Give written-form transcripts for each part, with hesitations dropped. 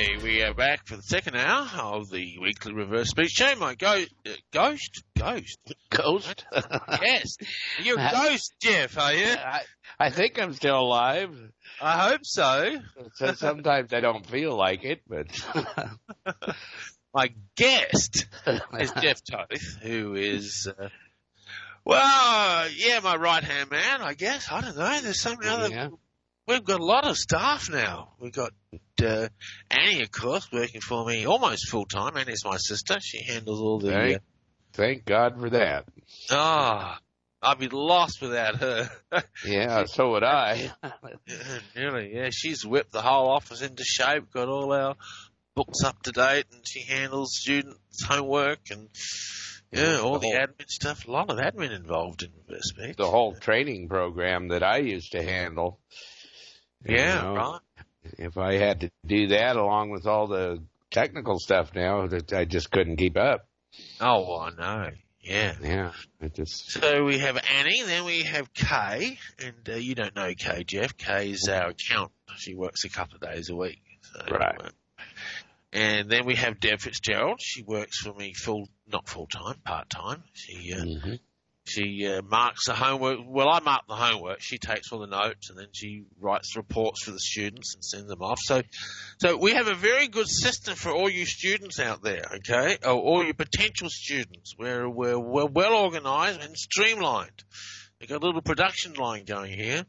Okay, we are back for the second hour of the weekly reverse speech show. My ghost? Ghost? Yes. You're a ghost, Jeff, are you? I think I'm still alive. I hope so. So sometimes I don't feel like it, but... My guest is Jeff Toth, who is, my right-hand man, I guess. I don't know. There's so many other... Yeah. We've got a lot of staff now. We've got Annie, of course, working for me almost full-time. Annie's my sister. She handles all the... Thank God for that. I'd be lost without her. Yeah, so would I. Really, yeah. She's whipped the whole office into shape, got all our books up to date, and she handles students' homework and all the admin stuff. A lot of admin involved in Reverse Speech. The whole training program that I used to handle. Yeah, right. If I had to do that along with all the technical stuff now, that I just couldn't keep up. Oh, well, I know. Yeah. Yeah. So we have Annie, then we have Kay, and you don't know Kay, Jeff. Kay's our accountant. She works a couple of days a week. So, right. And then we have Deb Fitzgerald. She works for me not full-time, part-time. She marks the homework. Well, I mark the homework. She takes all the notes, and then she writes reports for the students and sends them off. So we have a very good system for all you students out there, okay? Or all your potential students. We're well organized and streamlined. We've got a little production line going here.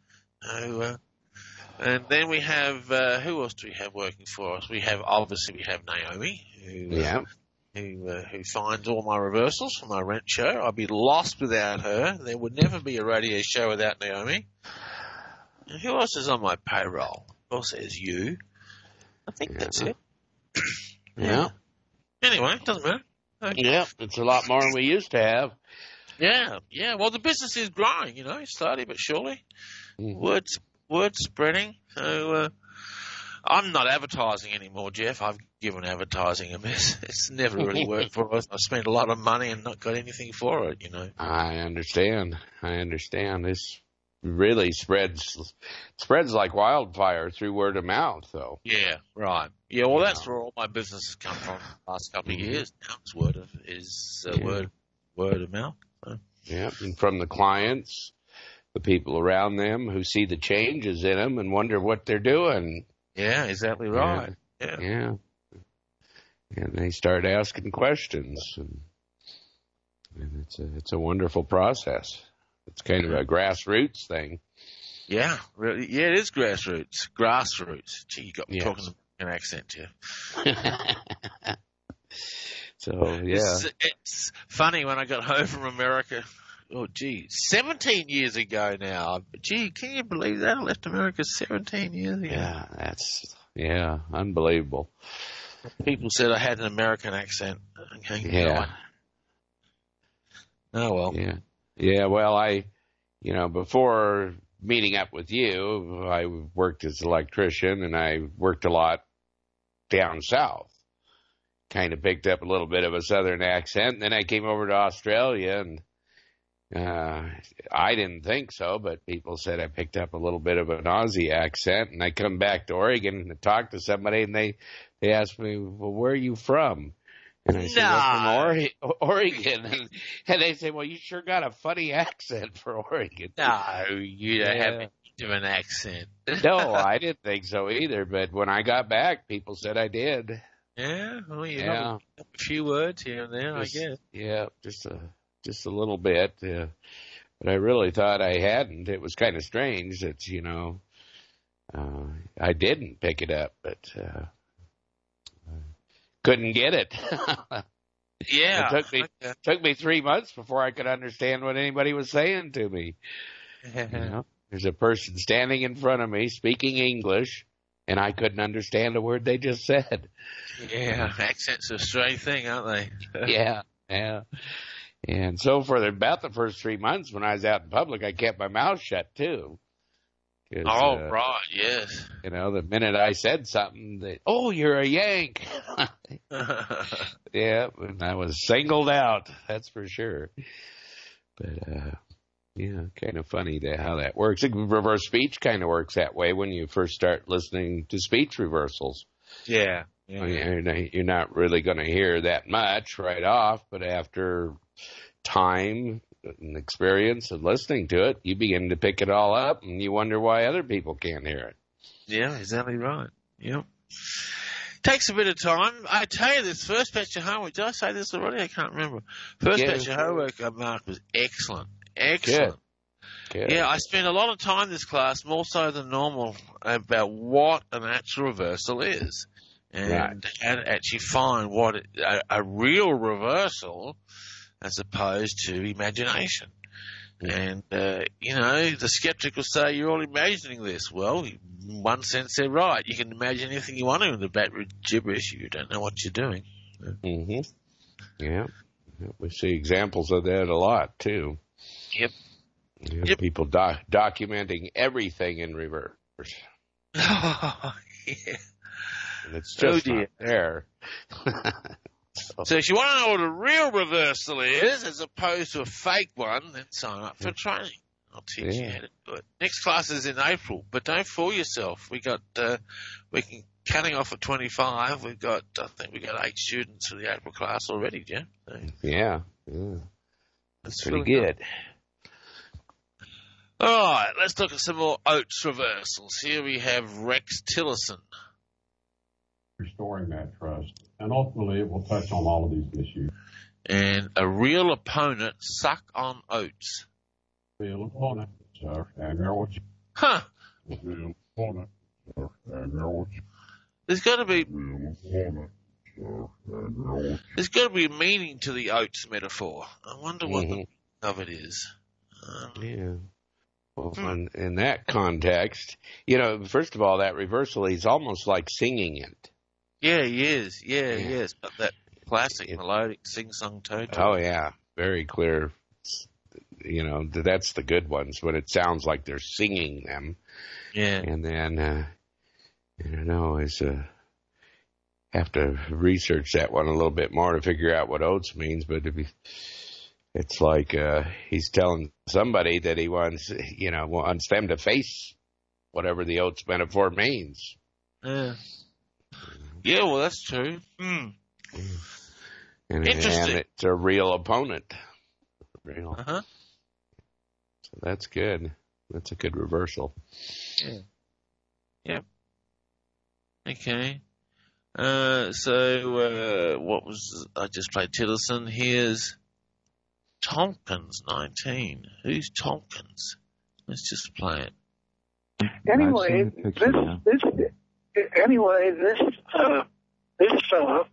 And then we have, who else do we have working for us? We have Naomi, who finds all my reversals for my rent show. I'd be lost without her. There would never be a radio show without Naomi. And who else is on my payroll? Who else is you? I think that's it. Yeah. Anyway, it doesn't matter. Okay. Yeah, it's a lot more than we used to have. Yeah. Well, the business is growing, slowly but surely. Word spreading. So I'm not advertising anymore, Jeff. I've given advertising a miss. It's never really worked for us. I spent a lot of money and not got anything for it, I understand. This really spreads like wildfire through word of mouth, though. Yeah, right. Yeah, well, that's where all my business has come from the last couple of years. Now it's word of mouth. So. Yeah, and from the clients, the people around them who see the changes in them and wonder what they're doing. Yeah, exactly right. Yeah. And they start asking questions, and it's a wonderful process. It's kind of a grassroots thing. Yeah, really. Yeah, it is grassroots. Gee, you got me talking an accent, Jeff. So, yeah. It's funny when I got home from America. Oh, gee, 17 years ago now. Gee, can you believe that? I left America 17 years ago. Yeah, that's unbelievable. People said I had an American accent. Okay, yeah. Oh, well. Yeah. Yeah, well, before meeting up with you, I worked as an electrician, and I worked a lot down south. Kind of picked up a little bit of a southern accent, and then I came over to Australia, and I didn't think so, but people said I picked up a little bit of an Aussie accent, and I come back to Oregon and talk to somebody, and they asked me, well, where are you from? And I said, I'm from Oregon. And they say, well, you sure got a funny accent for Oregon. No, you don't have much of an accent. No, I didn't think so either, but when I got back, people said I did. Yeah, well, a few words here and there, I guess. Yeah, just a little bit, but I really thought I hadn't. It was kind of strange that, I didn't pick it up, but couldn't get it. Yeah. It took me 3 months before I could understand what anybody was saying to me. There's a person standing in front of me speaking English, and I couldn't understand a word they just said. Yeah, accents are a strange thing, aren't they? Yeah. And so for about the first 3 months when I was out in public, I kept my mouth shut, too. Right, yes. The minute I said something, you're a Yank. Yeah, and I was singled out, that's for sure. But, kind of funny how that works. Reverse speech kind of works that way when you first start listening to speech reversals. Yeah. You're not really going to hear that much right off, but after time and experience and listening to it, you begin to pick it all up, and you wonder why other people can't hear it. Yeah, exactly right. Yep. Takes a bit of time. I tell you, this first batch of homework, did I say this already? I can't remember. First batch of homework, Mark, was excellent. Excellent. Good. Yeah, I spent a lot of time in this class, more so than normal, about what an actual reversal is. And how to actually find what a real reversal as opposed to imagination. And, the skeptic will say, you're all imagining this. Well, in one sense, they're right. You can imagine anything you want to in the backroom gibberish. You don't know what you're doing. Mm-hmm. Yeah. We see examples of that a lot, too. Yep. People documenting everything in reverse. Oh, yeah. And it's just not there. So if you want to know what a real reversal is, as opposed to a fake one, then sign up for training. I'll teach you how to do it. Next class is in April, but don't fool yourself. We're cutting off at 25. I think we got 8 students for the April class already, Jim. So, yeah. That's pretty good. All right, let's look at some more Oates reversals. Here we have Rex Tillerson. Restoring that trust. And ultimately, it will touch on all of these issues. And a real opponent, Suck on Oates. Real opponent, sir. And there what you... Huh. Real opponent, sir. And there what you... There's got to be... Real opponent, sir. And there what you... There's got to be a meaning to the Oates metaphor. I wonder what the meaning of it is. Yeah. Well, in that context, first of all, that reversal, he's almost like singing it. Yeah, he is. Yeah, he is. But that classic melodic sing-song tone. Oh, yeah. Very clear. That's the good ones, when it sounds like they're singing them. Yeah. And then, I don't know, have to research that one a little bit more to figure out what Oates means, but it's like he's telling somebody that he wants them to face whatever the Oates metaphor means. Yeah. Yeah, well, that's true. Mm. And it's a real opponent. Real. Uh-huh. So that's good. That's a good reversal. Yeah. Yep. Okay. So what was... I just played Tillerson. Here's Tompkins 19. Who's Tompkins? Let's just play it. Anyway, this fellow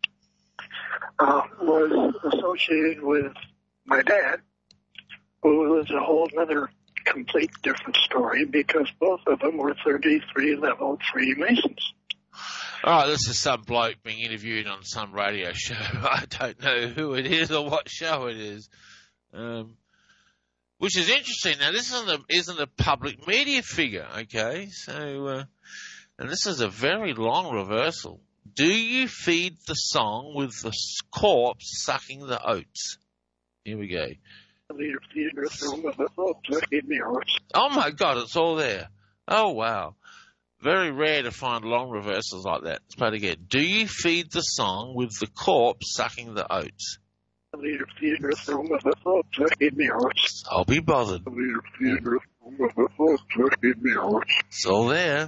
was associated with my dad, who was a whole other complete different story because both of them were 33 level Freemasons. Oh, this is some bloke being interviewed on some radio show. I don't know who it is or what show it is. Which is interesting. Now, this isn't a public media figure, okay? So, and this is a very long reversal. Do you feed the song with the corpse sucking the oats? Here we go. Oh, my God, it's all there. Oh, wow. Very rare to find long reversals like that. Let's play it again. Do you feed the song with the corpse sucking the oats? I'll be bothered. It's all there.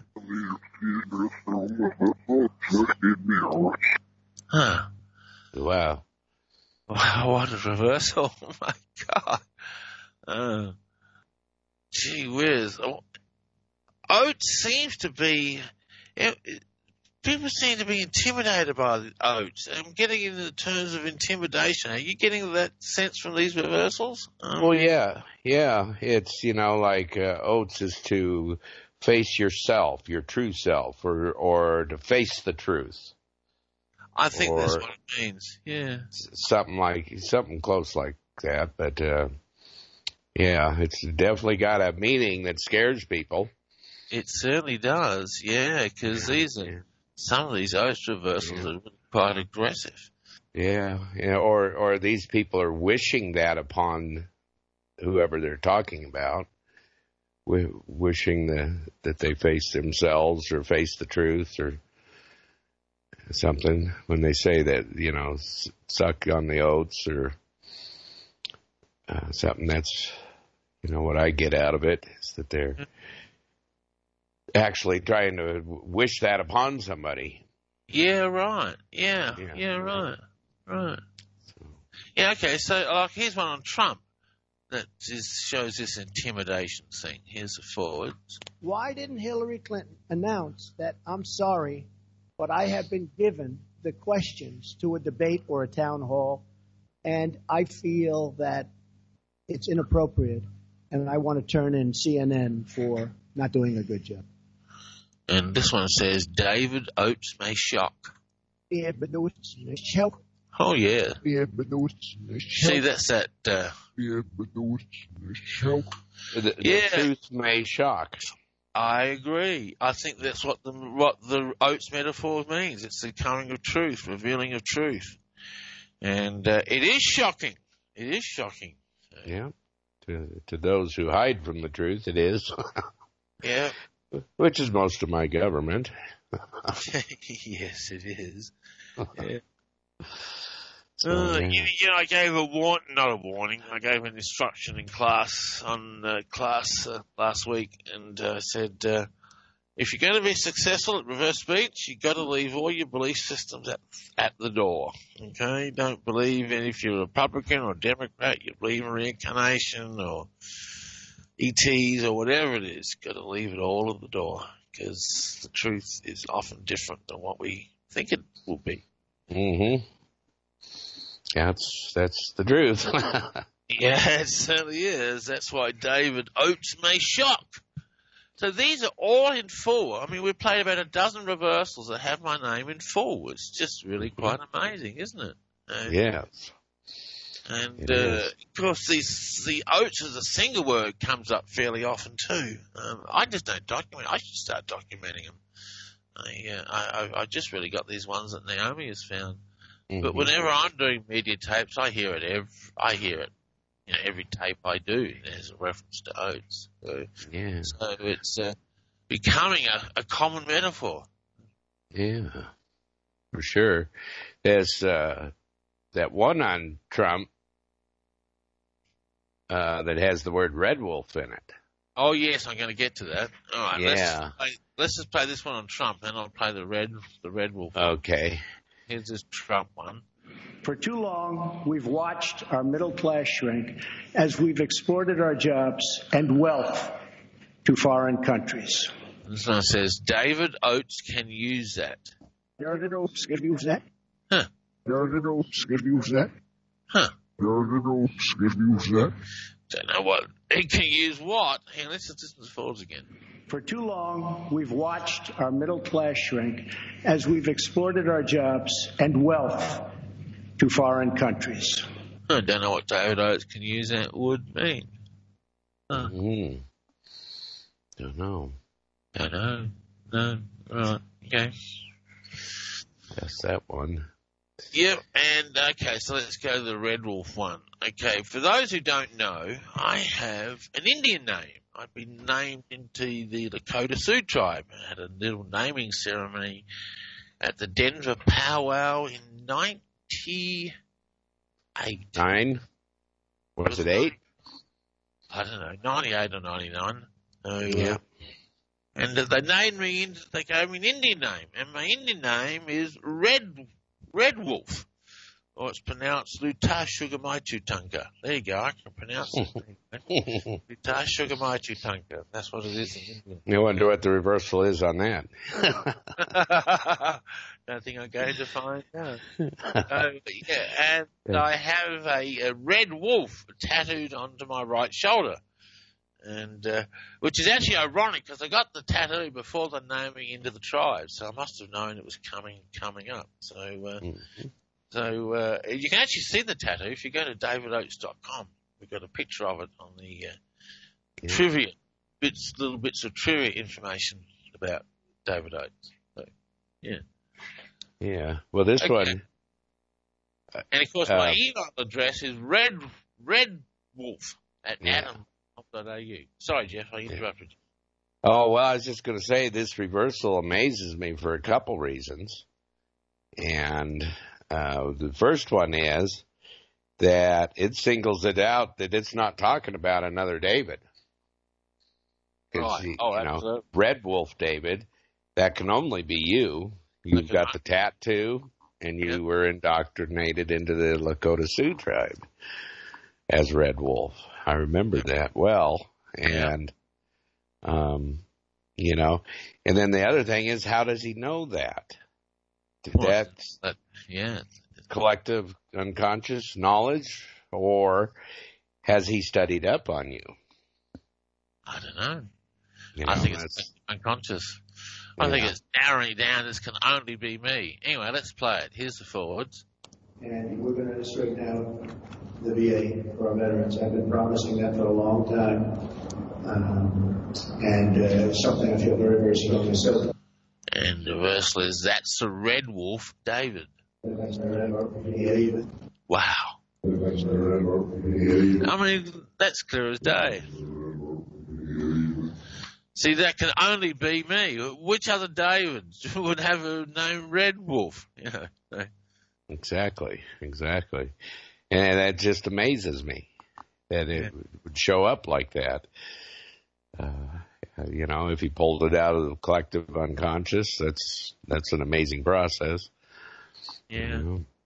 Huh. Wow. Wow, what a reversal. Oh, my God. Gee whiz. Oates seems to be... People seem to be intimidated by the Oates. I'm getting into the terms of intimidation. Are you getting that sense from these reversals? Well, yeah. It's, like Oates is to face yourself, your true self, or to face the truth. I think that's what it means. Yeah. Something close like that. But, it's definitely got a meaning that scares people. It certainly does, because some of these Oates reversals are quite aggressive. Yeah, or these people are wishing that upon whoever they're talking about, wishing that they face themselves or face the truth, or something when they say that, suck on the oats or something. That's, what I get out of it is that they're actually trying to wish that upon somebody. Yeah, right. Yeah, right. Yeah, okay, so here's one on Trump that shows this intimidation thing. Here's the forward. Why didn't Hillary Clinton announce that, I'm sorry, but I have been given the questions to a debate or a town hall, and I feel that it's inappropriate, and I want to turn in CNN for not doing a good job. And this one says, David Oates may shock. Yeah, but no, it's shock. Oh, yeah. Yeah, but no, it's shock. See, that's that... Yeah, but no, it's shock. The truth may shock. I agree. I think that's what the Oates metaphor means. It's the coming of truth, revealing of truth. And it is shocking. It is shocking. Yeah. To those who hide from the truth, it is. Yeah. Which is most of my government. Yes, it is. Yeah. I gave I gave an instruction in class last week, and said, if you're going to be successful at reverse speech, you've got to leave all your belief systems at the door. Okay? Don't believe in, if you're a Republican or Democrat, you believe in reincarnation or ETs or whatever it is. Got to leave it all at the door, because the truth is often different than what we think it will be. Mm-hmm. That's the truth. Yeah, it certainly is. That's why David Oates may shock. So these are all in full. I mean, we've played about a dozen reversals that have my name in full. It's just really quite amazing, isn't it? Yes. And, of course, the Oates as a single word comes up fairly often too. I just don't document. I should start documenting them. I just really got these ones that Naomi has found. Mm-hmm. But whenever I'm doing media tapes, I hear it. Every tape I do, there's a reference to Oates. So it's becoming a common metaphor. Yeah, for sure. There's that one on Trump that has the word Red Wolf in it. Oh, yes, I'm going to get to that. All right, yeah. Let's just play this one on Trump, then I'll play the Red Wolf. Okay. Here's this Trump one. For too long, we've watched our middle class shrink as we've exported our jobs and wealth to foreign countries. This one says, David Oates can use that. David Oates can use that? Huh. David Oates can use that? Huh. David Oates can use that? Don't know what. He can use what? Hang on, let's listen to the forwards again. For too long, we've watched our middle class shrink as we've exported our jobs and wealth to foreign countries. I don't know what David Oates can use that would mean. Huh. Don't know. No. Right. Okay. That's that one. Yep, and okay, so let's go to the Red Wolf one. Okay, for those who don't know, I have an Indian name. I've been named into the Lakota Sioux tribe. I had a little naming ceremony at the Denver powwow in 98. 9? Was it 8? I don't know, 98 or 99. Yeah. And they named me, they gave me an Indian name, and my Indian name is Red Wolf. Or it's pronounced Luta Sugamaitu Tunka. There you go, I can pronounce it. Luta Sugamaitu Tunka. That's what it is in England. You wonder what the reversal is on that. Don't think I'm going to find out. And I have a red wolf tattooed onto my right shoulder. And which is actually ironic because I got the tattoo before the naming into the tribe, so I must have known it was coming up. So you can actually see the tattoo if you go to davidoates.com. We've got a picture of it on the trivia little bits of trivia information about David Oates. So, yeah. Yeah. Well, this one. And of course, my email address is redwolf@adam.au. Sorry, Jeff, I interrupted you. Oh, well, I was just going to say this reversal amazes me for a couple reasons. And the first one is that it singles it out that it's not talking about another David. Because, absolutely. Red Wolf David, that can only be you. You've got the tattoo, and you were indoctrinated into the Lakota Sioux tribe as Red Wolf. I remember that well. And, and then the other thing is, how does he know that? That's collective unconscious knowledge, or has he studied up on you? I don't know. I think it's unconscious. I think it's narrowing it down. This can only be me. Anyway, let's play it. Here's the forwards. And we're going to straighten out the VA for our veterans. I've been promising that for a long time. And something I feel very, very strongly. So. And the verse is, that's the Red Wolf David. Wow. I mean, that's clear as day. See, that can only be me. Which other David would have a name Red Wolf? Exactly. And that just amazes me that it would show up like that. If he pulled it out of the collective unconscious, that's an amazing process. Yeah.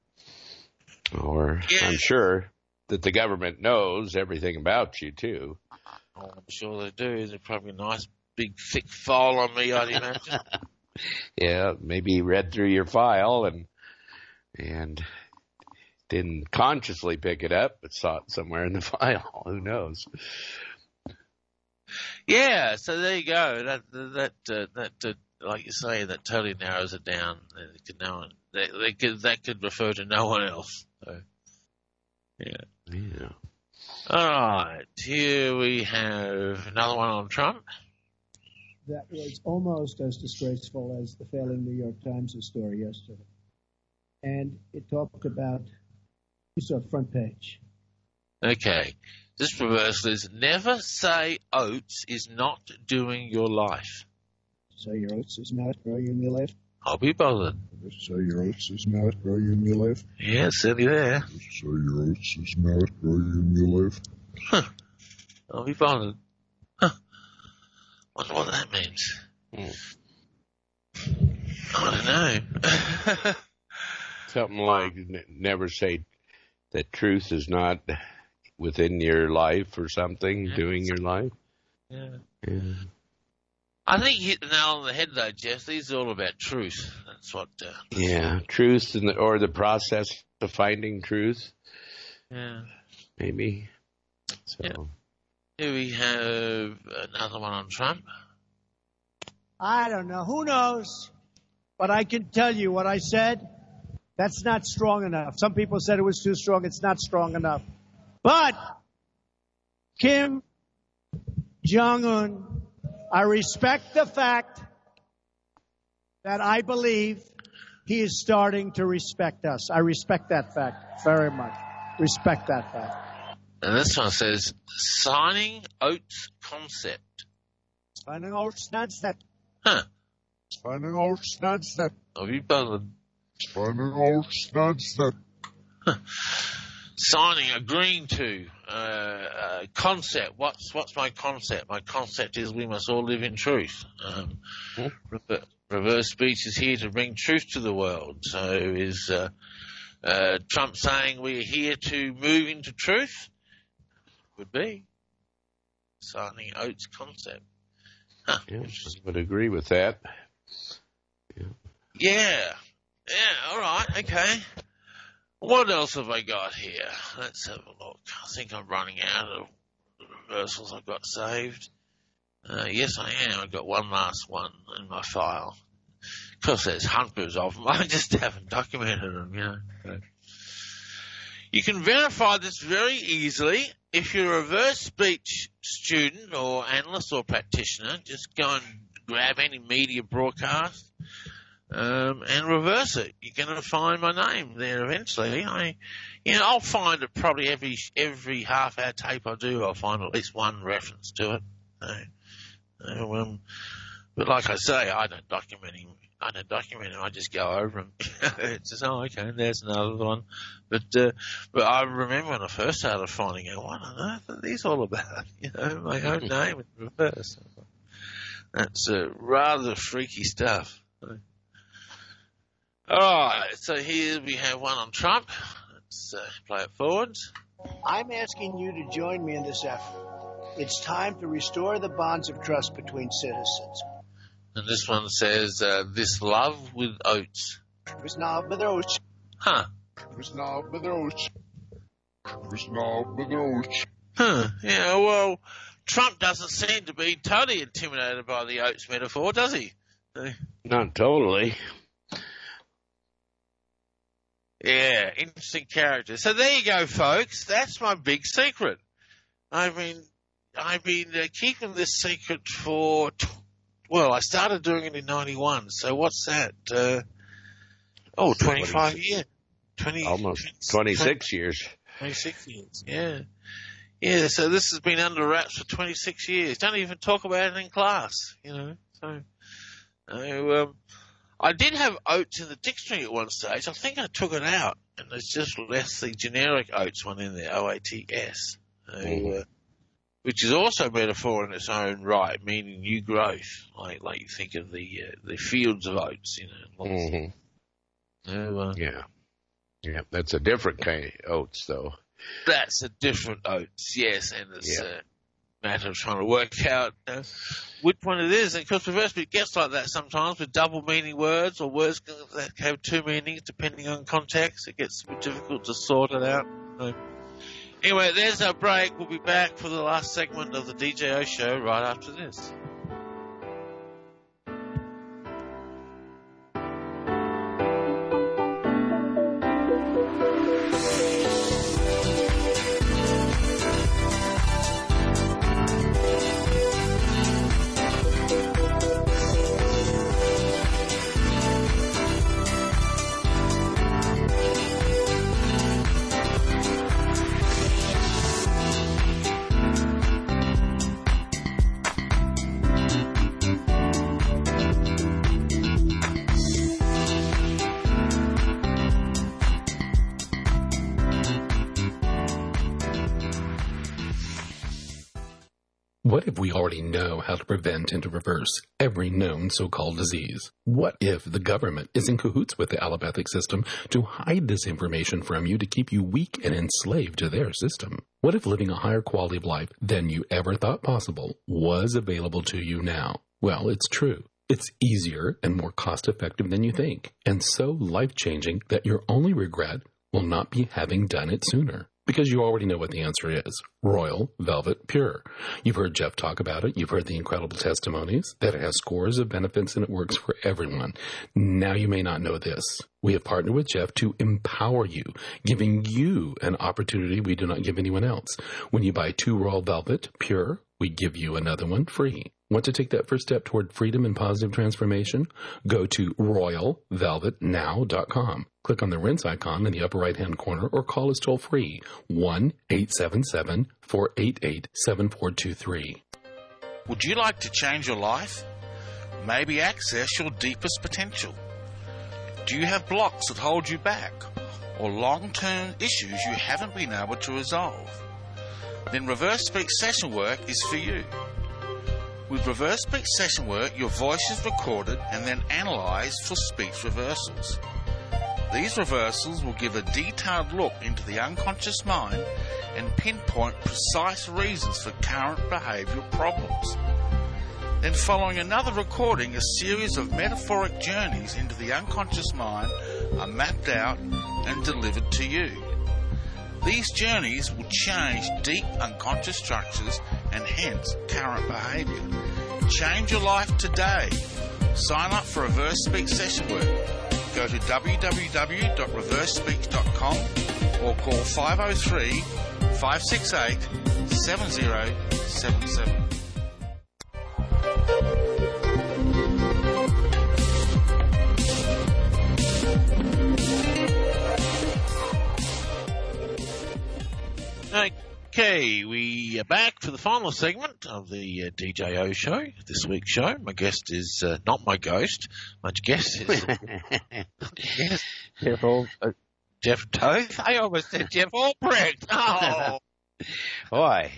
I'm sure that the government knows everything about you too. Oh, I'm sure they do. There's probably a nice big thick file on me, I'd imagine. Yeah, maybe he read through your file and didn't consciously pick it up, but saw it somewhere in the file. Who knows? Yeah, so there you go. That like you say, that totally narrows it down. That could refer to no one else. So, yeah. All right, here we have another one on Trump. That was almost as disgraceful as the failing New York Times story yesterday. And it talked about, you saw front page. Okay. This reversal is, never say oats is not doing your life. Say your oats is not growing in your life? I'll be bothered. Say your oats is not growing in your life? Yeah, silly there. Say your oats is not growing in your life? Huh. I'll be bothered. Huh. Wonder what that means. I don't know. Something like, never say that truth is not within your life or something, doing your life. Yeah. I think you hit the nail on the head, though, Jeff. These are all about truth. That's what. Truth or the process of finding truth. Yeah. Maybe. So. Yeah. Here we have another one on Trump. I don't know. Who knows? But I can tell you what I said. That's not strong enough. Some people said it was too strong. It's not strong enough. But Kim Jong-un, I respect the fact that I believe he is starting to respect us. I respect that fact very much. Respect that fact. And this one says, signing oats concept. Signing oats concept. Huh. Signing oats concept. I'll be bothered. Signing oats concept. Signing, agreeing to, concept. What's my concept? My concept is we must all live in truth. Reverse speech is here to bring truth to the world. So is Trump saying we're here to move into truth? Would be. Signing oats concept. Huh. Yeah, I would agree with that. Yeah, all right, okay. What else have I got here? Let's have a look. I think I'm running out of reversals I've got saved. Yes, I am. I've got one last one in my file. Of course, there's hundreds of them. I just haven't documented them, You can verify this very easily. If you're a reverse speech student or analyst or practitioner, just go and grab any media broadcast and reverse it. You're going to find my name there eventually. I'll find it probably every half-hour tape I do. I'll find at least one reference to it. But like I say, I don't document I don't document them. I just go over them. It's just, okay, there's another one. But I remember when I first started finding out, what on earth are these all about? My own name in reverse. That's rather freaky stuff. All right, so here we have one on Trump. Let's play it forwards. I'm asking you to join me in this effort. It's time to restore the bonds of trust between citizens. And this one says, this love with oats. Huh. Yeah, well, Trump doesn't seem to be totally intimidated by the oats metaphor, does he? Not totally. Yeah, interesting character. So there you go, folks. That's my big secret. I've been keeping this secret for, I started doing it in 91. So what's that? 25 years. Almost 26 years. 26 years, yeah. Yeah, so this has been under wraps for 26 years. Don't even talk about it in class, So, I did have oats in the dictionary at one stage. I think I took it out, and it's just left the generic oats one in there, OATS, which is also a metaphor in its own right, meaning new growth, like you think of the fields of oats, Yeah, that's a different kind of oats, though. That's a different oats, yes, and it's a matter of trying to work out which one it is. And of course, reverse speech gets like that sometimes with double meaning words or words that have two meanings depending on context. It gets a bit difficult to sort it out. So, anyway, there's our break. We'll be back for the last segment of the DJO show right after this. What if we already know how to prevent and to reverse every known so-called disease? What if the government is in cahoots with the allopathic system to hide this information from you to keep you weak and enslaved to their system? What if living a higher quality of life than you ever thought possible was available to you now? Well, it's true. It's easier and more cost-effective than you think, and so life-changing that your only regret will not be having done it sooner. Because you already know what the answer is. Royal Velvet Pure. You've heard Jeff talk about it. You've heard the incredible testimonies that it has scores of benefits and it works for everyone. Now you may not know this. We have partnered with Jeff to empower you, giving you an opportunity we do not give anyone else. When you buy 2 Royal Velvet Pure, we give you another one free. Want to take that first step toward freedom and positive transformation? Go to royalvelvetnow.com. Click on the rinse icon in the upper right-hand corner or call us toll-free, 1-877-488-7423. Would you like to change your life? Maybe access your deepest potential? Do you have blocks that hold you back? Or long-term issues you haven't been able to resolve? Then Reverse Speech Session Work is for you. With Reverse Speech Session Work, your voice is recorded and then analysed for speech reversals. These reversals will give a detailed look into the unconscious mind and pinpoint precise reasons for current behavioural problems. Then following another recording, a series of metaphoric journeys into the unconscious mind are mapped out and delivered to you. These journeys will change deep unconscious structures and hence current behaviour. Change your life today. Sign up for Reverse Speech Session Work. Go to www.reversespeech.com or call 503-568-7077. Okay, we are back for the final segment of the DJO show, this week's show. My guest is not my ghost. My guest is Jeff Toth. I almost said Jeff Albrecht. Oh, Boy.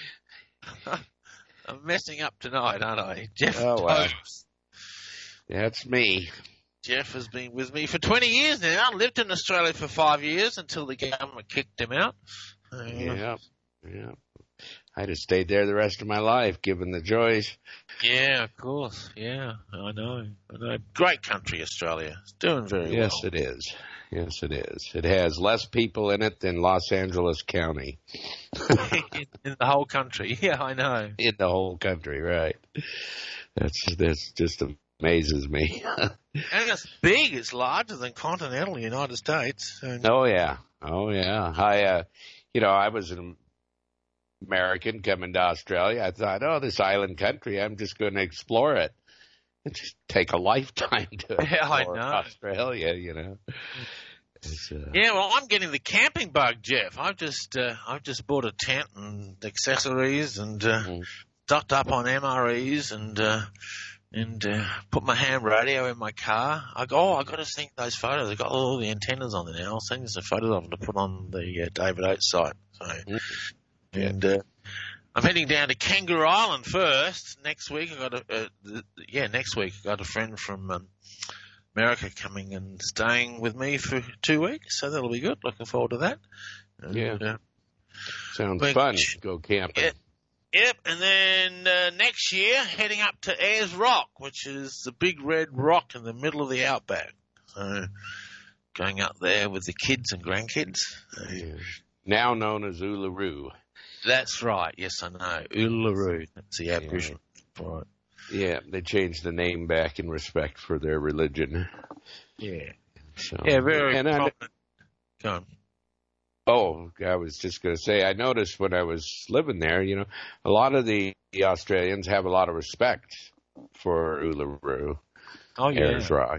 I'm messing up tonight, aren't I? Jeff Oh, wow. Toth. That's me. Jeff has been with me for 20 years now. Lived in Australia for 5 years until the government kicked him out. Yeah. I'd have stayed there the rest of my life, given the choice. Yeah, of course. Yeah, I know. Great country, Australia. It's doing very well. Yes, it is. Yes, it is. It has less people in it than Los Angeles County. in the whole country. Yeah, I know. In the whole country, right. That's just amazes me. And it's big. It's larger than continental United States. And Oh, yeah. I was an American coming to Australia. I thought, this island country, I'm just going to explore it. It just take a lifetime to explore Australia, Yeah, well, I'm getting the camping bug, Jeff. I've just bought a tent and accessories and stocked up on MREs and put my ham radio in my car. I got to sync those photos. I've got all the antennas on there now. I'll send you some photos of them to put on the David Oates site. So, and I'm heading down to Kangaroo Island first. Next week I got a friend from America coming and staying with me for 2 weeks, so that'll be good. Looking forward to that. And, sounds fun. Go camping. Yep, and then next year, heading up to Ayers Rock, which is the big red rock in the middle of the outback. So, going up there with the kids and grandkids. Now known as Uluru. That's right. Yes, I know. Uluru. That's the Aboriginal for it. Yeah, they changed the name back in respect for their religion. Yeah. So, very prominent. Go on. Oh, I was just going to say, I noticed when I was living there, a lot of the Australians have a lot of respect for Uluru. Oh, yeah. Ayers Rock.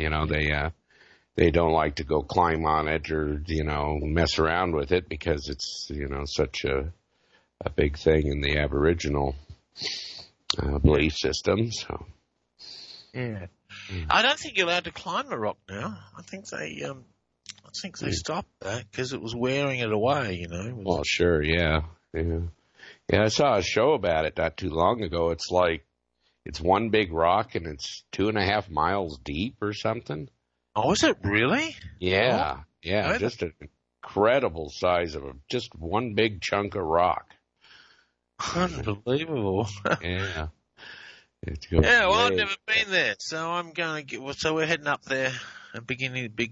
They don't like to go climb on it or, mess around with it because it's, such a big thing in the Aboriginal belief system. So, yeah. I don't think you're allowed to climb the rock now. I think they stopped that because it was wearing it away, Well, sure, yeah. Yeah, I saw a show about it not too long ago. It's one big rock and it's 2.5 miles deep or something. Oh, is it really? Yeah, yeah, just an incredible size of just one big chunk of rock. Unbelievable. Yeah. Yeah, well, I've never been there, so I'm going to get. So we're heading up there, beginning of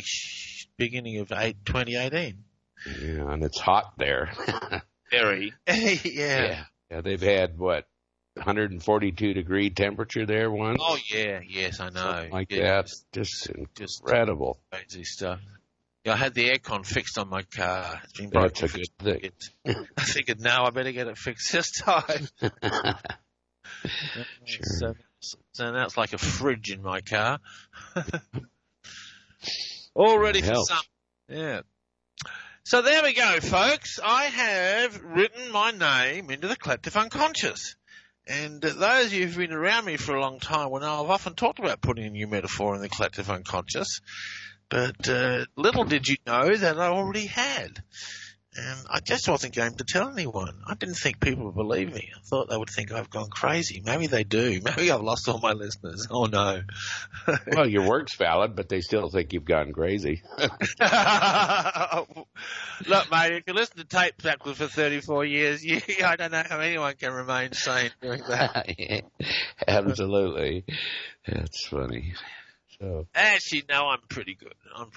2018. Yeah, and it's hot there. Very. Yeah. Yeah, they've had 142 degree temperature there once. Oh yeah, yes, I know. Something like that. Just incredible. Crazy stuff. Yeah, I had the aircon fixed on my car. It's been That's a good thing. I figured, no, I better get it fixed this time. Sure. So now it's like a fridge in my car. All ready for some. Yeah. So there we go, folks. I have written my name into the collective unconscious. And those of you who've been around me for a long time will know I've often talked about putting a new metaphor in the collective unconscious. But little did you know that I already had. And I just wasn't going to tell anyone. I didn't think people would believe me. I thought they would think I've gone crazy. Maybe they do. Maybe I've lost all my listeners. Oh, no. Well, your work's valid, but they still think you've gone crazy. Look, mate, if you listen to tapes backwards for 34 years, I don't know how anyone can remain sane doing that. Yeah, absolutely. That's funny. So, actually, no, I'm pretty good.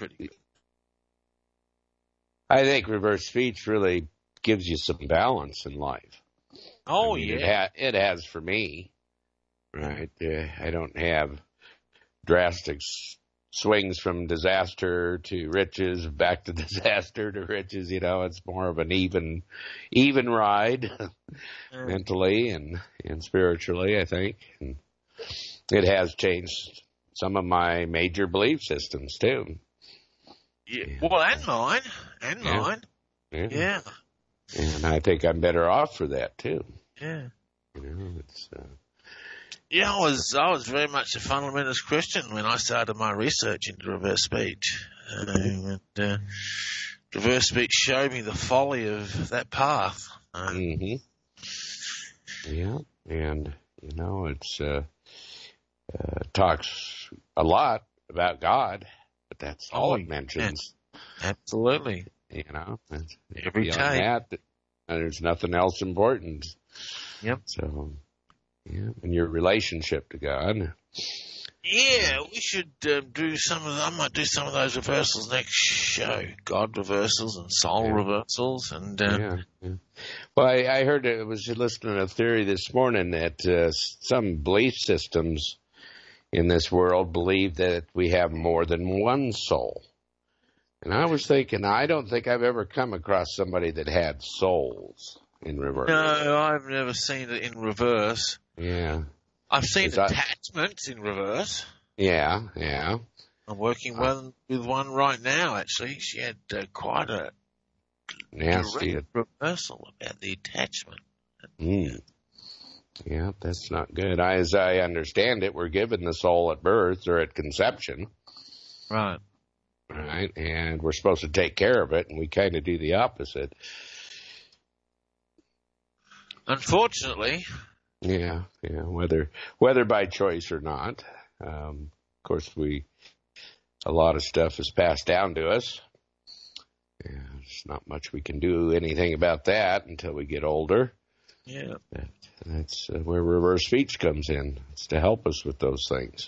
I think reverse speech really gives you some balance in life. Oh, yeah. It has for me, right? I don't have drastic swings from disaster to riches, back to disaster to riches. It's more of an even ride mentally and spiritually, I think. And it has changed some of my major belief systems, too. Yeah. Well, and mine. Yeah. And I think I'm better off for that too. Yeah. It's. Yeah, I was very much a fundamentalist Christian when I started my research into reverse speech. Reverse speech showed me the folly of that path. Yeah, and it's talks a lot about God, but that's all it mentions. Yeah. Absolutely. Every time there's nothing else important. Yep. So, and your relationship to God. Yeah, we should do some of. I might do some of those reversals next show. God reversals and soul reversals, and Well, I heard I was listening to a theory this morning that some belief systems in this world believe that we have more than one soul. And I was thinking, I don't think I've ever come across somebody that had souls in reverse. No, I've never seen it in reverse. Yeah. I've seen attachments in reverse. Yeah. I'm working with one right now, actually. She had quite a nasty reversal about the attachment. Yeah, that's not good. As I understand it, we're given the soul at birth or at conception. Right. Right, and we're supposed to take care of it, and we kind of do the opposite. Unfortunately. Yeah, whether by choice or not. Of course, a lot of stuff is passed down to us. Yeah, there's not much we can do anything about that until we get older. Yeah. That's where reverse speech comes in. It's to help us with those things.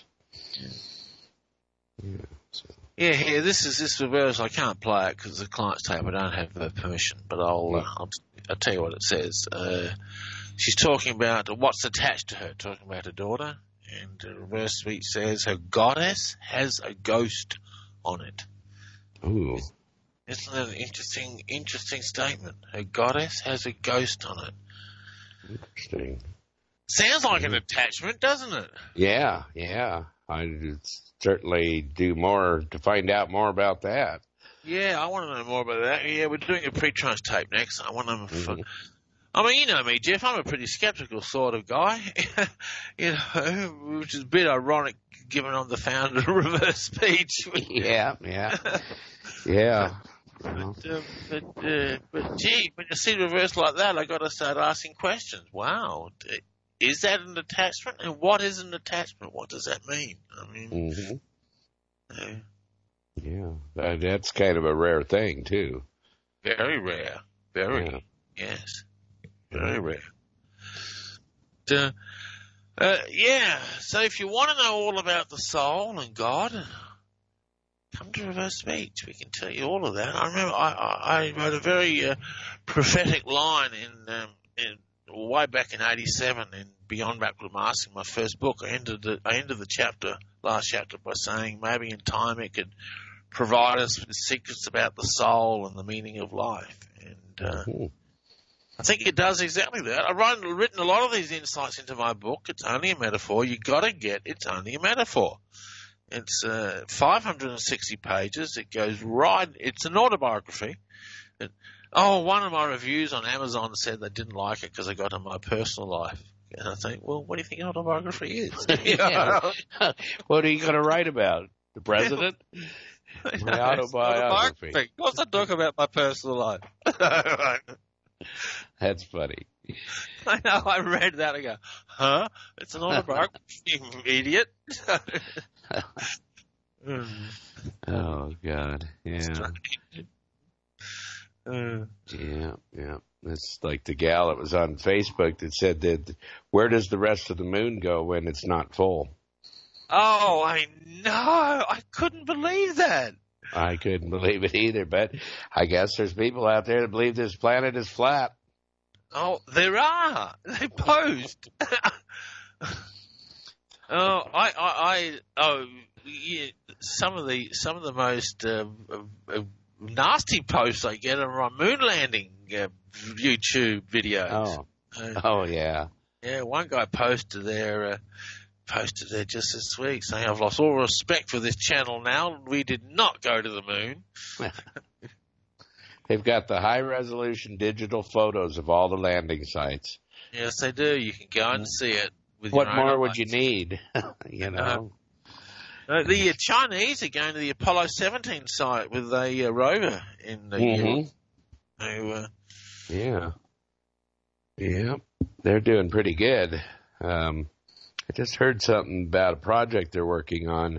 Yeah, this reverse. I can't play it because the client's tape. I don't have permission, but I'll tell you what it says. She's talking about what's attached to her, talking about her daughter, and the reverse speech says her goddess has a ghost on it. Ooh. Isn't that an interesting statement? Her goddess has a ghost on it. Interesting. Sounds like an attachment, doesn't it? Yeah. I'd certainly do more to find out more about that. Yeah, I want to know more about that. Yeah, we're doing a pre-trance tape next. I want to... I mean, you know me, Jeff. I'm a pretty skeptical sort of guy, which is a bit ironic given I'm the founder of reverse speech. Yeah. But gee, when you see reverse like that, I got to start asking questions. Wow, is that an attachment? And what is an attachment? What does that mean? I mean, that's kind of a rare thing too. Very rare. Yes. Very rare. So if you want to know all about the soul and God, come to reverse speech. We can tell you all of that. I remember I wrote a very prophetic line in way back in '87 in Beyond Backward Masking, my first book. I ended the last chapter by saying maybe in time it could provide us with secrets about the soul and the meaning of life. And I think it does exactly that. I've written a lot of these insights into my book. It's only a metaphor. You got to get it's only a metaphor. It's 560 pages. It goes right. It's an autobiography. One of my reviews on Amazon said they didn't like it because I got in my personal life. And I think, well, what do you think an autobiography is? What are you going to write about? The president? My autobiography. Of course I talk about my personal life. That's funny. I know. I read that and go, huh? It's an autobiography, you idiot. Oh, God. Yeah. Yeah. It's like the gal that was on Facebook that said that where does the rest of the moon go when it's not full? Oh, I know. I couldn't believe that. I couldn't believe it either, but I guess there's people out there that believe this planet is flat. Oh, there are. They post. Some of the most nasty posts I get are on moon landing YouTube videos. Oh yeah. Yeah, one guy posted there just this week saying, I've lost all respect for this channel now. We did not go to the moon. They've got the high-resolution digital photos of all the landing sites. Yes, they do. You can go and see it. With What your own more would eyes. you need? You know? The Chinese are going to the Apollo 17 site with a rover in the year. Yeah. Yeah. They're doing pretty good. I just heard something about a project they're working on.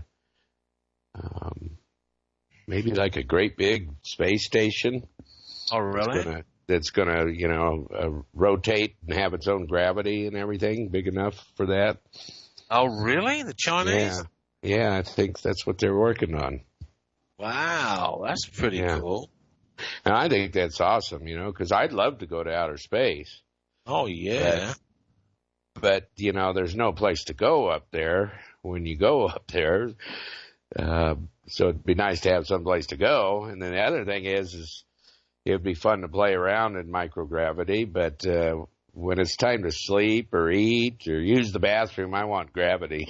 Maybe like a great big space station. Oh, really? That's going to, rotate and have its own gravity and everything, big enough for that. Oh, really? The Chinese? Yeah, I think that's what they're working on. Wow, that's pretty cool. And I think that's awesome, because I'd love to go to outer space. Oh, yeah. But, there's no place to go up there when you go up there. So it'd be nice to have some place to go. And then the other thing is it would be fun to play around in microgravity, but when it's time to sleep or eat or use the bathroom, I want gravity.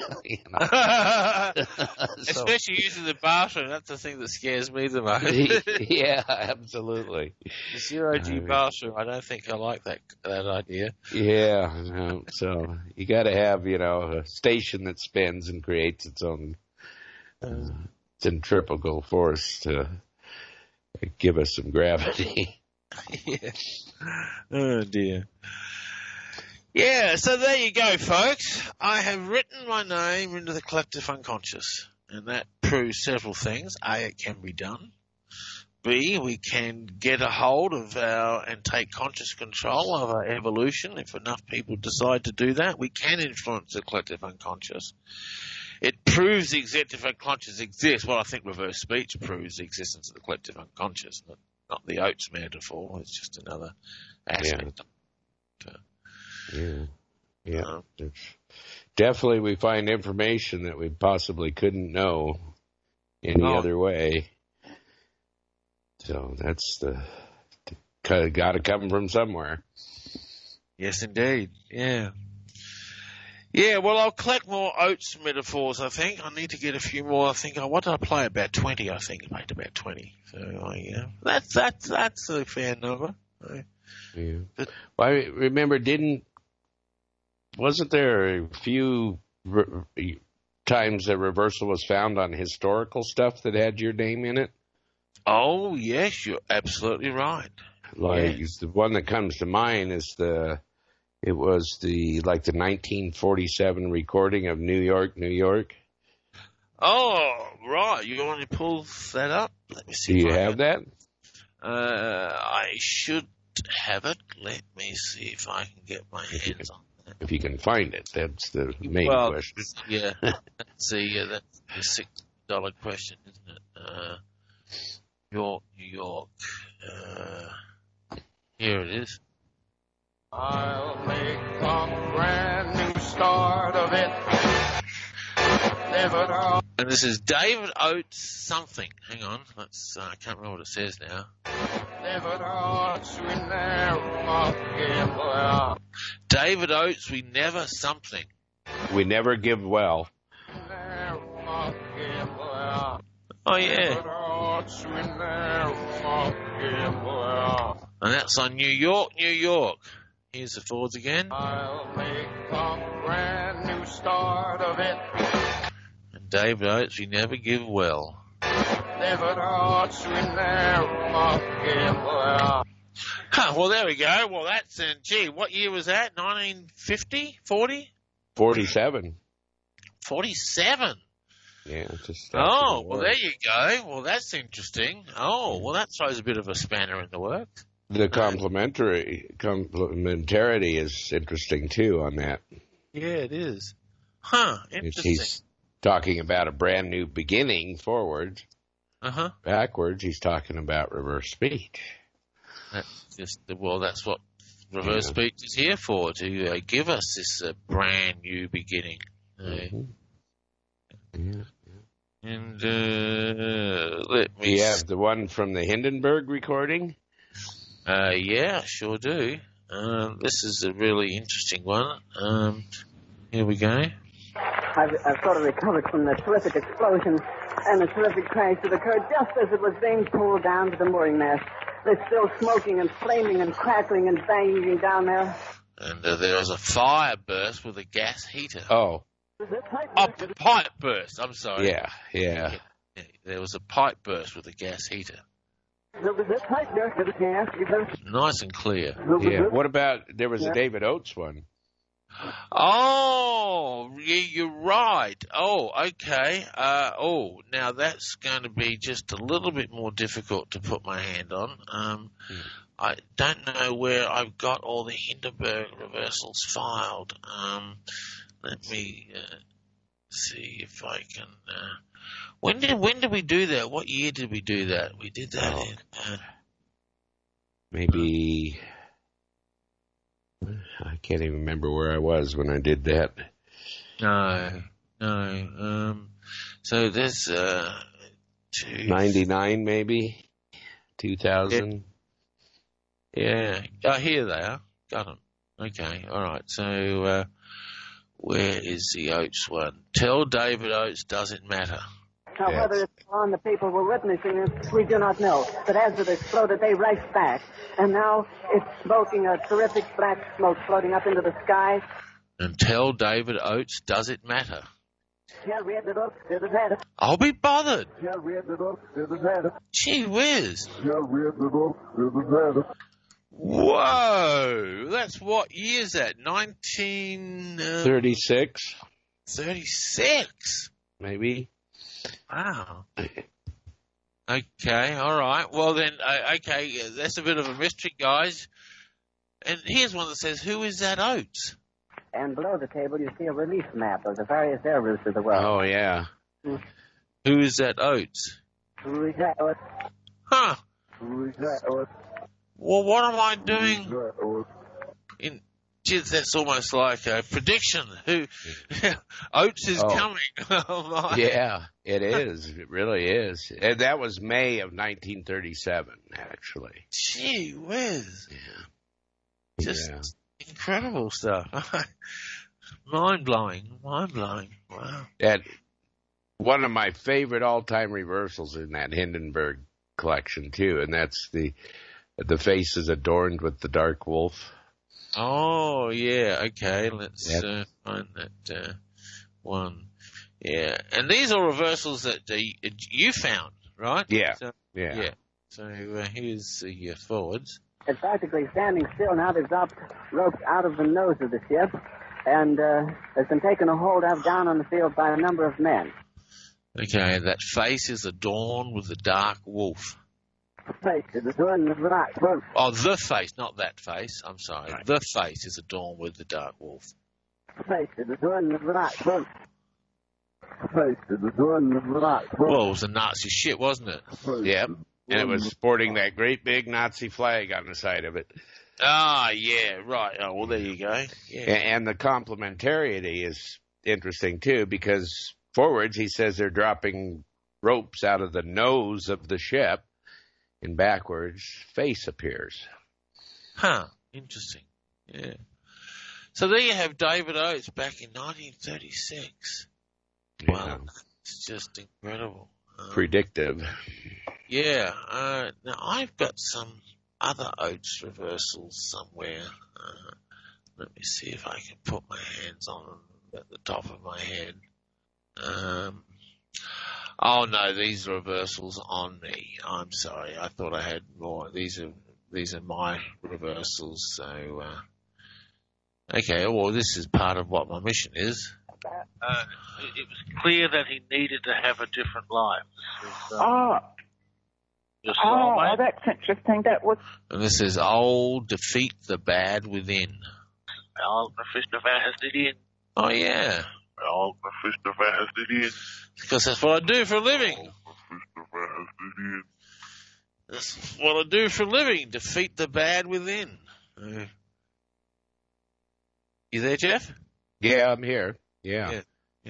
Especially using the bathroom. That's the thing that scares me the most. Yeah, absolutely. The zero-G bathroom, I don't think I like that idea. Yeah, so you got to have, a station that spins and creates its own centrifugal force to give us some gravity. Yeah. Oh, dear. Yeah, so there you go, folks. I have written my name into the collective unconscious, and that proves several things. A, it can be done. B, we can get a hold of and take conscious control of our evolution. If enough people decide to do that, we can influence the collective unconscious. It proves the executive unconscious exists. Well, I think reverse speech proves the existence of the collective unconscious, not the oats metaphor. It's just another aspect. Yeah. Definitely we find information that we possibly couldn't know any other way. So that's got to come from somewhere. Yes, indeed. Yeah. Yeah, well, I'll collect more oats metaphors, I think. I need to get a few more. I think, what did I play? About 20, I think. I played about 20. So, that's a fair number. Yeah. Well, I remember, wasn't there a few times that reversal was found on historical stuff that had your name in it? Oh, yes, you're absolutely right. The one that comes to mind is the 1947 recording of New York, New York. Oh, right. You want to pull that up? Let me see. Do you have that? I should have it. Let me see if I can get my hands on that. If you can find it, that's the main question. Yeah. That's the $6 question, isn't it? York, New York. Here it is. I'll make a brand new start of it. And this is David Oates something. Hang on, I can't remember what it says now. David Oates, we never something. We never give well. Oh, yeah. And that's on New York, New York. Here's the chords again. I'll make a brand new start of it. And David Oates, we never give well. David Oates, we never give well. Well, there we go. Well, that's, gee, what year was that? 1950? 40? 47. 47? Yeah, just. Oh, well, there you go. Well, that's interesting. Oh, well, that throws a bit of a spanner in the works. The complementarity is interesting, too, on that. Yeah, it is. Huh, interesting. He's talking about a brand new beginning forward. Uh-huh. Backwards, he's talking about reverse speech. That's what reverse speech is here for, to give us this brand new beginning. Mm-hmm. Yeah. And let me... You have the one from the Hindenburg recording? Yeah, sure do. This is a really interesting one. Here we go. I've sort of recovered from the terrific explosion and the terrific crash that occurred just as it was being pulled down to the mooring mast. They're still smoking and flaming and crackling and banging down there. And there was a fire burst with a gas heater. Oh. Pipe burst. I'm sorry. Yeah. There was a pipe burst with a gas heater. Nice and clear. Yeah. What about, there was a David Oates one. Oh, yeah, you're right. Oh, okay. Now that's going to be just a little bit more difficult to put my hand on. I don't know where I've got all the Hindenburg reversals filed. Let me see if I can. When did we do that? What year did we do that? We did that in maybe. I can't even remember where I was when I did that. No. So there's 99 maybe, 2000. Yeah. Oh, here they are. Got them. Okay. All right. So where is the Oates one? Tell David Oates doesn't matter. Now, whether it's on the people were witnessing it, we do not know. But as it exploded, they raced back. And now it's smoking a terrific black smoke floating up into the sky. And tell David Oates, does it matter? I'll be bothered. Gee whiz. Whoa. That's what year is that? 1936. 36? Maybe. Wow. Okay, all right. Well then, okay, that's a bit of a mystery, guys. And here's one that says, who is that Oates? And below the table, you see a relief map of the various air routes of the world. Oh, yeah. Who is that Oates? Who is that Oates? Huh. Who is that Oates? Well, what am I doing? Geez, that's almost like a prediction. Oates is coming. Oh, yeah, it is. It really is. And that was May of 1937, actually. Gee whiz. Yeah. Just incredible stuff. Mind-blowing. Wow. And one of my favorite all-time reversals in that Hindenburg collection, too, and that's the face is adorned with the dark wolf. Oh, yeah, okay, let's find that one. Yeah, and these are reversals that you found, right? Yeah, yeah. So here's the forwards. It's practically standing still now. They've dropped ropes out of the nose of the ship, and has been taken a hold of down on the field by a number of men. Okay, that face is adorned with the dark wolf. Face is adorned with the dark wolf. Oh, the face, not that face. I'm sorry. Right. The face is adorned with the dark wolf. Face is adorned with the dark wolf. Face is adorned with the dark wolf. Well, it was a Nazi ship, wasn't it? Yep. And it was sporting that great big Nazi flag on the side of it. Ah, yeah, right. Oh, well, there you go. Yeah. And the complementarity is interesting, too, because forwards, he says they're dropping ropes out of the nose of the ship. And backwards, face appears. Huh. Interesting. Yeah. So there you have David Oates back in 1936. Yeah. Wow. It's just incredible. Predictive. Yeah. Now, I've got some other Oates reversals somewhere. Let me see if I can put my hands on them at the top of my head. Oh no, these are reversals on me. I'm sorry. I thought I had more. These are my reversals. So, okay. Well, this is part of what my mission is. It was clear that he needed to have a different life. That's interesting. That was. And this is defeat the bad within. Oh yeah. Because that's what I do for a living. That's what I do for a living. Defeat the bad within. You there, Jeff? Yeah, I'm here. Yeah.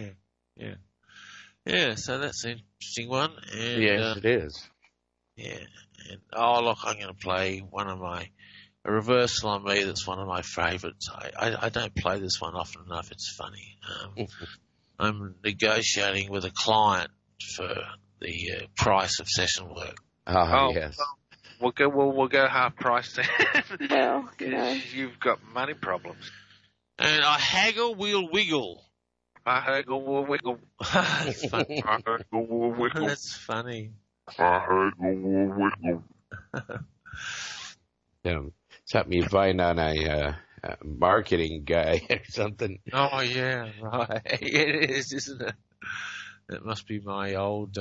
Yeah, so that's an interesting one. And, yes, it is. Yeah. And, look, I'm going to play a reversal on me that's one of my favourites. I don't play this one often enough. It's funny. I'm negotiating with a client for the price of session work. Oh, yes. we'll go half price then. Well, no. You've got money problems. And I haggle, we'll wiggle. I haggle, we'll wiggle. That's funny. I haggle, we'll wiggle. That's funny. I haggle, we'll wiggle. Something you find on a marketing guy or something. Oh yeah, right. It is, isn't it? It must be my old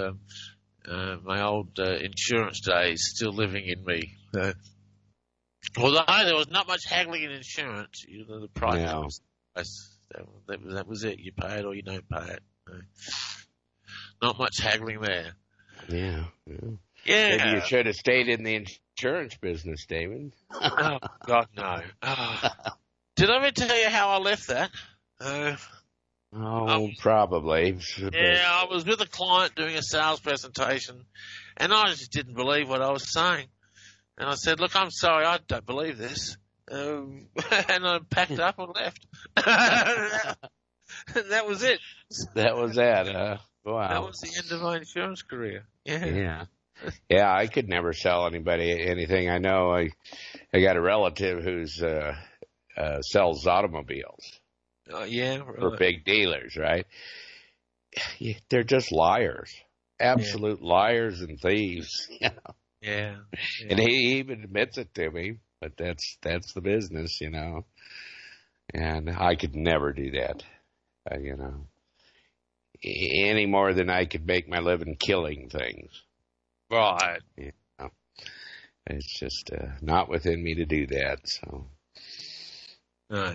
insurance days still living in me. Although there was not much haggling in insurance, the price that was it. You pay it or you don't pay it. Not much haggling there. Yeah. Yeah. Maybe you should have stayed in the insurance business, David. Oh, God, no. Oh. Did I ever tell you how I left that? Probably. Yeah, I was with a client doing a sales presentation, and I just didn't believe what I was saying. And I said, look, I'm sorry, I don't believe this. And I packed up and left. And that was it. That was that, wow. That was the end of my insurance career. Yeah. Yeah, I could never sell anybody anything. I know I got a relative who's sells automobiles. Yeah, really. For big dealers, right? They're just liars, absolute liars and thieves. You know? Yeah. And he even admits it to me, but that's the business, you know. And I could never do that, you know, any more than I could make my living killing things. Right. You know, it's just not within me to do that. So. No.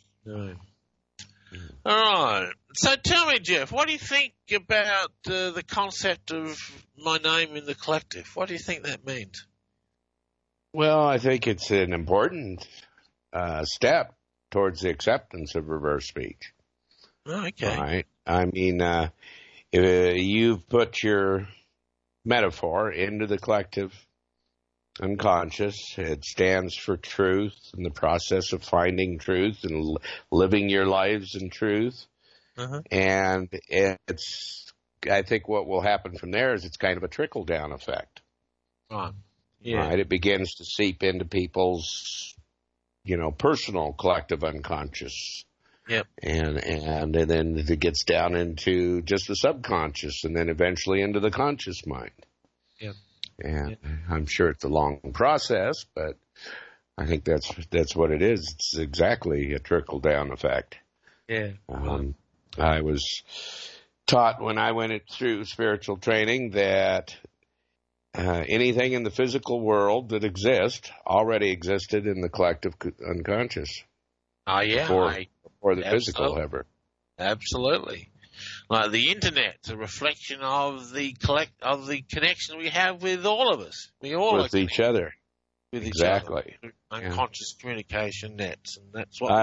All right. So tell me, Jeff, what do you think about the concept of my name in the collective? What do you think that means? Well, I think it's an important step towards the acceptance of reverse speech. Oh, okay. Right. I mean, you've put your metaphor into the collective unconscious. It stands for truth and the process of finding truth and living your lives in truth. Uh-huh. And I think what will happen from there is it's kind of a trickle-down effect. Yeah. Right? It begins to seep into people's, personal collective unconscious. Yep. And then it gets down into just the subconscious and then eventually into the conscious mind. Yep. And I'm sure it's a long process, but I think that's what it is. It's exactly a trickle-down effect. Yeah. I was taught when I went through spiritual training that anything in the physical world that exists already existed in the collective unconscious. Yeah. Before the physical ever. Absolutely. Like the internet's a reflection of the connection we have with all of us. We all with each other. With each exactly. other. Unconscious communication nets, and that's what I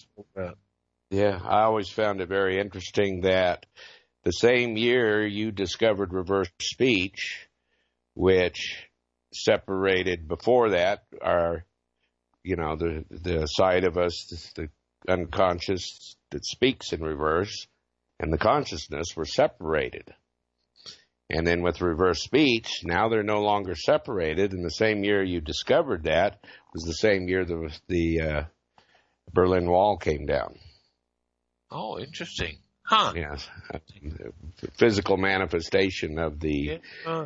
always found it very interesting that the same year you discovered reverse speech, which separated before that our, the side of us, the unconscious that speaks in reverse, and the consciousness were separated. And then with reverse speech, now they're no longer separated. And the same year you discovered that was the same year the Berlin Wall came down. Oh, interesting. Huh. Yes. Physical manifestation of the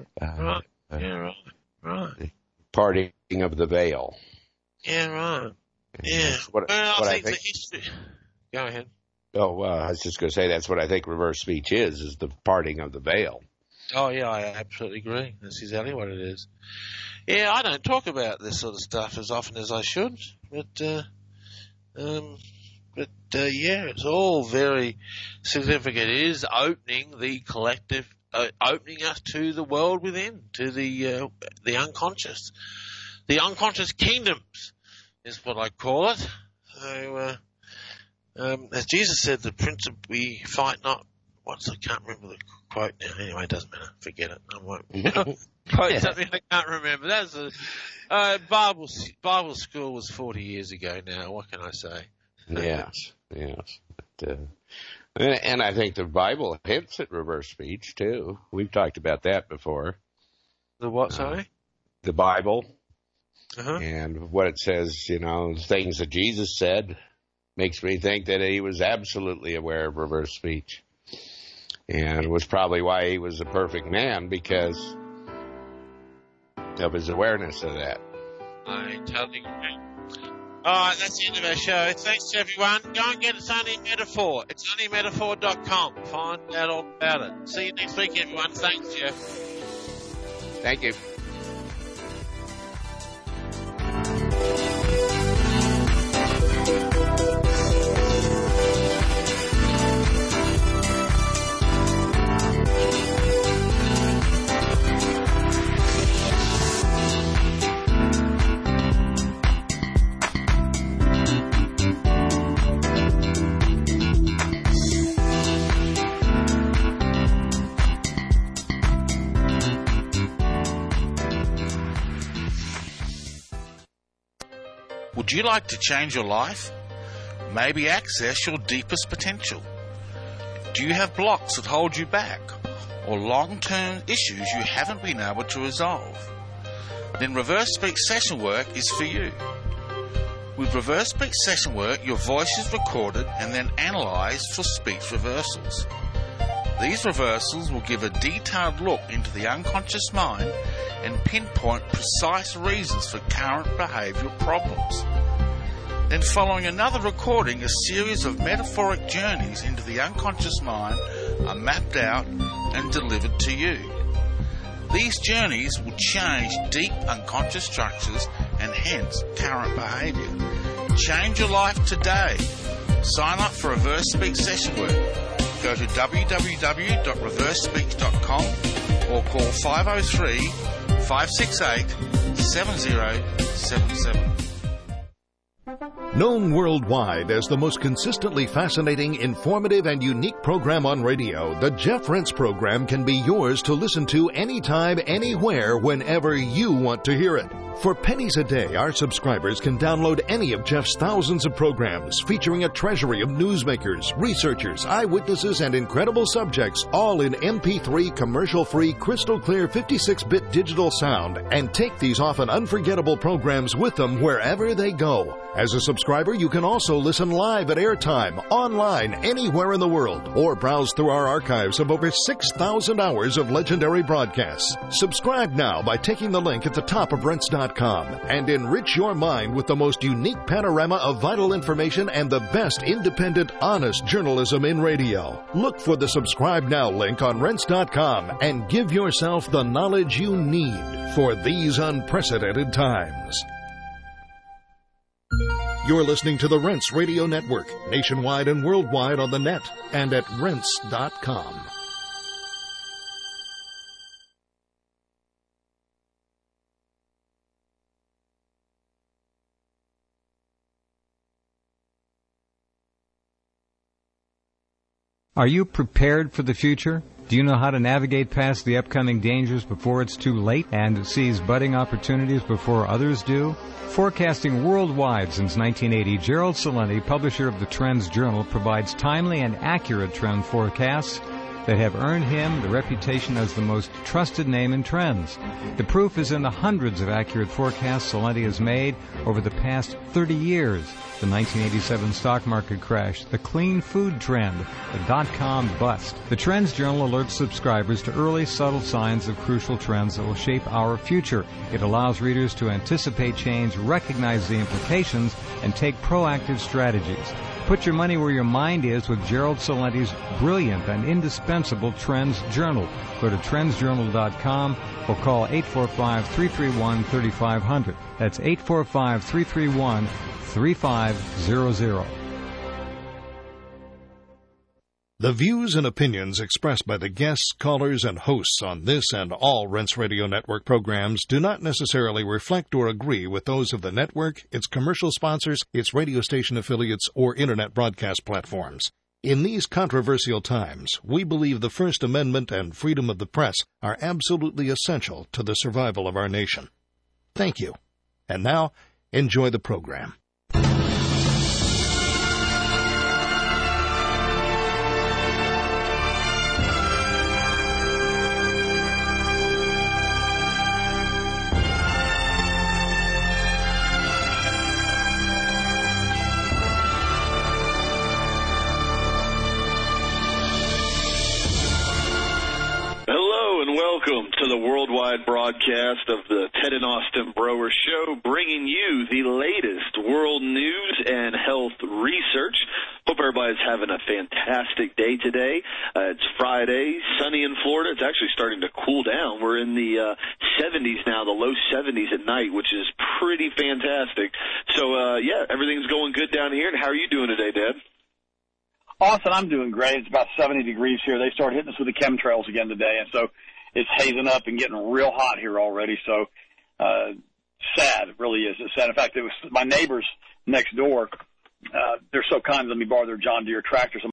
parting of the veil. Yeah, right. Yeah. I think the history. Go ahead. Oh, I was just going to say that's what I think reverse speech is the parting of the veil. Oh, yeah, I absolutely agree. That's exactly what it is. Yeah, I don't talk about this sort of stuff as often as I should, but it's all very significant. It is opening the collective, opening us to the world within, to the unconscious. The unconscious kingdoms is what I call it. So, as Jesus said, we fight not. I can't remember the quote now. Anyway, it doesn't matter. Forget it. I won't quote something I can't remember. That's Bible school was 40 years ago now. What can I say? Yes. But, and I think the Bible hints at reverse speech too. We've talked about that before. The what? Sorry. The Bible And what it says, things that Jesus said, makes me think that he was absolutely aware of reverse speech. And it was probably why he was a perfect man, because of his awareness of that. I totally agree. All right, that's the end of our show. Thanks to everyone. Go and get It's Only Metaphor. It's onlymetaphor.com. Find out all about it. See you next week, everyone. Thanks, Jeff. Thank you. Would you like to change your life? Maybe access your deepest potential? Do you have blocks that hold you back, or long-term issues you haven't been able to resolve? Then Reverse Speech Session Work is for you. With Reverse Speech Session Work, your voice is recorded and then analysed for speech reversals. These reversals will give a detailed look into the unconscious mind and pinpoint precise reasons for current behavioural problems. Then following another recording, a series of metaphoric journeys into the unconscious mind are mapped out and delivered to you. These journeys will change deep unconscious structures and hence current behaviour. Change your life today. Sign up for Reverse Speech Session Work. Go to www.reversespeech.com or call 503-568-7077. Known worldwide as the most consistently fascinating, informative, and unique program on radio, the Jeff Rense program can be yours to listen to anytime, anywhere, whenever you want to hear it. For pennies a day, our subscribers can download any of Jeff's thousands of programs featuring a treasury of newsmakers, researchers, eyewitnesses, and incredible subjects, all in MP3 commercial-free, crystal-clear 56-bit digital sound, and take these often unforgettable programs with them wherever they go. As a subscriber, you can also listen live at airtime, online, anywhere in the world, or browse through our archives of over 6,000 hours of legendary broadcasts. Subscribe now by taking the link at the top of Rense.com and enrich your mind with the most unique panorama of vital information and the best independent, honest journalism in radio. Look for the Subscribe Now link on Rense.com and give yourself the knowledge you need for these unprecedented times. You're listening to the Rense Radio Network, nationwide and worldwide on the net and at Rense.com. Are you prepared for the future? Do you know how to navigate past the upcoming dangers before it's too late and seize budding opportunities before others do? Forecasting worldwide since 1980, Gerald Celente, publisher of the Trends Journal, provides timely and accurate trend forecasts that have earned him the reputation as the most trusted name in trends. The proof is in the hundreds of accurate forecasts Celente has made over the past 30 years. The 1987 stock market crash, the clean food trend, the dot-com bust. The Trends Journal alerts subscribers to early, subtle signs of crucial trends that will shape our future. It allows readers to anticipate change, recognize the implications, and take proactive strategies. Put your money where your mind is with Gerald Celente's brilliant and indispensable Trends Journal. Go to trendsjournal.com or call 845-331-3500. That's 845-331-3500. The views and opinions expressed by the guests, callers, and hosts on this and all Rense Radio Network programs do not necessarily reflect or agree with those of the network, its commercial sponsors, its radio station affiliates, or Internet broadcast platforms. In these controversial times, we believe the First Amendment and freedom of the press are absolutely essential to the survival of our nation. Thank you. And now, enjoy the program. Welcome to the worldwide broadcast of the Ted and Austin Broer Show, bringing you the latest world news and health research. Hope everybody's having a fantastic day today. It's Friday, sunny in Florida. It's actually starting to cool down. We're in the 70s now, the low 70s at night, which is pretty fantastic. So, everything's going good down here. And how are you doing today, Dad? Austin, I'm doing great. It's about 70 degrees here. They started hitting us with the chemtrails again today, and so it's hazing up and getting real hot here already. So sad, it really is. It's sad. In fact, it was my neighbors next door. They're so kind to let me borrow their John Deere tractors.